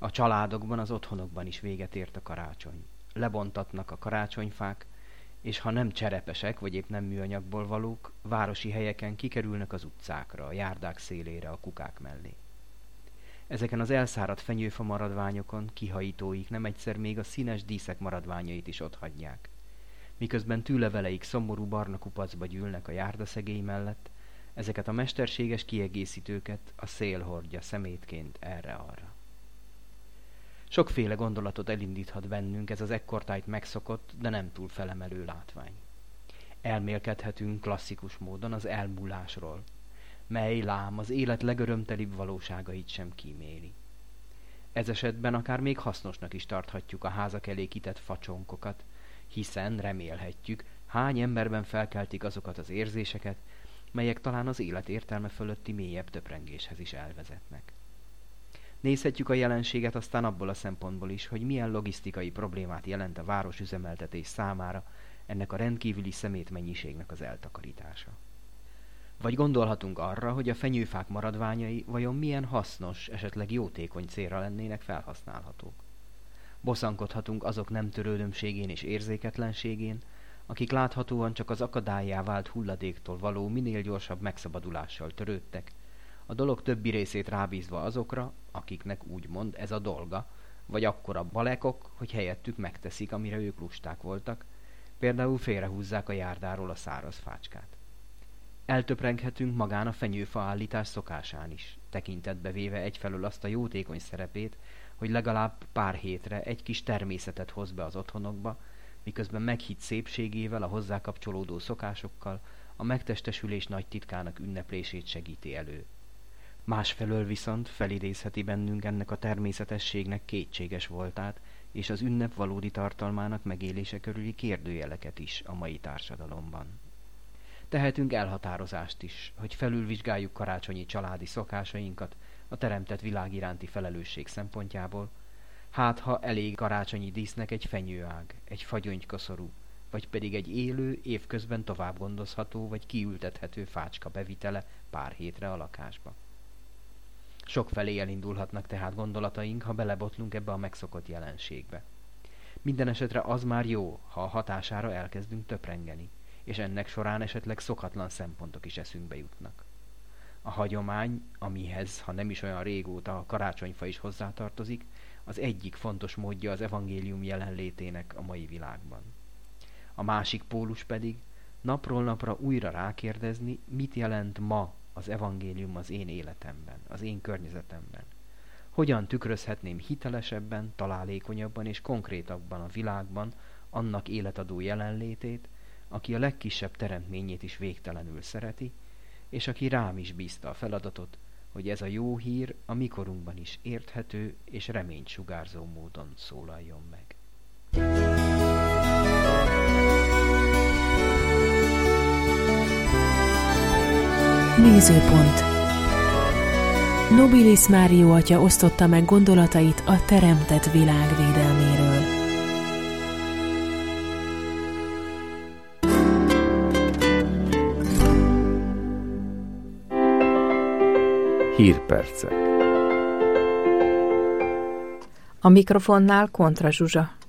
A családokban, az otthonokban is véget ért a karácsony. Lebontatnak a karácsonyfák, és ha nem cserepesek, vagy épp nem műanyagból valók, városi helyeken kikerülnek az utcákra, a járdák szélére, a kukák mellé. Ezeken az elszáradt fenyőfa maradványokon kihajítóik nem egyszer még a színes díszek maradványait is otthagyják. Miközben tűleveleik szomorú barna kupacba gyűlnek a járdaszegély mellett, ezeket a mesterséges kiegészítőket a szél hordja szemétként erre-arra. Sokféle gondolatot elindíthat bennünk ez az ekkortájt megszokott, de nem túl felemelő látvány. Elmélkedhetünk klasszikus módon az elmúlásról, mely lám az élet legörömtelibb valóságait sem kíméli. Ez esetben akár még hasznosnak is tarthatjuk a házak elé kitett facsonkokat, hiszen remélhetjük, hány emberben felkeltik azokat az érzéseket, melyek talán az élet értelme fölötti mélyebb töprengéshez is elvezetnek. Nézhetjük a jelenséget aztán abból a szempontból is, hogy milyen logisztikai problémát jelent a városüzemeltetés számára ennek a rendkívüli szemétmennyiségnek az eltakarítása. Vagy gondolhatunk arra, hogy a fenyőfák maradványai vajon milyen hasznos, esetleg jótékony célra lennének felhasználhatók. Bosszankodhatunk azok nem törődömségén és érzéketlenségén, akik láthatóan csak az akadállyá vált hulladéktól való minél gyorsabb megszabadulással törődtek, a dolog többi részét rábízva azokra, akiknek úgymond ez a dolga, vagy akkora balekok, hogy helyettük megteszik, amire ők lusták voltak, például félrehúzzák a járdáról a száraz fácskát. Eltöprenghetünk magán a fenyőfa állítás szokásán is, tekintetbe véve egyfelől azt a jótékony szerepét, hogy legalább pár hétre egy kis természetet hoz be az otthonokba, miközben meghitt szépségével, a hozzá kapcsolódó szokásokkal a megtestesülés nagy titkának ünneplését segíti elő. Másfelől viszont felidézheti bennünk ennek a természetességnek kétséges voltát, és az ünnep valódi tartalmának megélése körüli kérdőjeleket is a mai társadalomban. Tehetünk elhatározást is, hogy felülvizsgáljuk karácsonyi családi szokásainkat a teremtett világ iránti felelősség szempontjából, hát ha elég karácsonyi dísznek egy fenyőág, egy fagyöngykoszorú, vagy pedig egy élő, évközben tovább gondozható vagy kiültethető fácska bevitele pár hétre a lakásba. Sokfelé elindulhatnak tehát gondolataink, ha belebotlunk ebbe a megszokott jelenségbe. Minden esetre az már jó, ha a hatására elkezdünk töprengeni, és ennek során esetleg szokatlan szempontok is eszünkbe jutnak. A hagyomány, amihez, ha nem is olyan régóta, a karácsonyfa is hozzátartozik, az egyik fontos módja az evangélium jelenlétének a mai világban. A másik pólus pedig napról napra újra rákérdezni, mit jelent ma az evangélium az én életemben, az én környezetemben. Hogyan tükrözhetném hitelesebben, találékonyabban és konkrétabban a világban annak életadó jelenlétét, aki a legkisebb teremtményét is végtelenül szereti, és aki rám is bízta a feladatot, hogy ez a jó hír a mikorunkban is érthető és reményt sugárzó módon szólaljon meg. Nézőpont. Nobilis Mário atya osztotta meg gondolatait a teremtett világ védelméről. Hírpercek. A mikrofonnál Kontra Zsuzsa.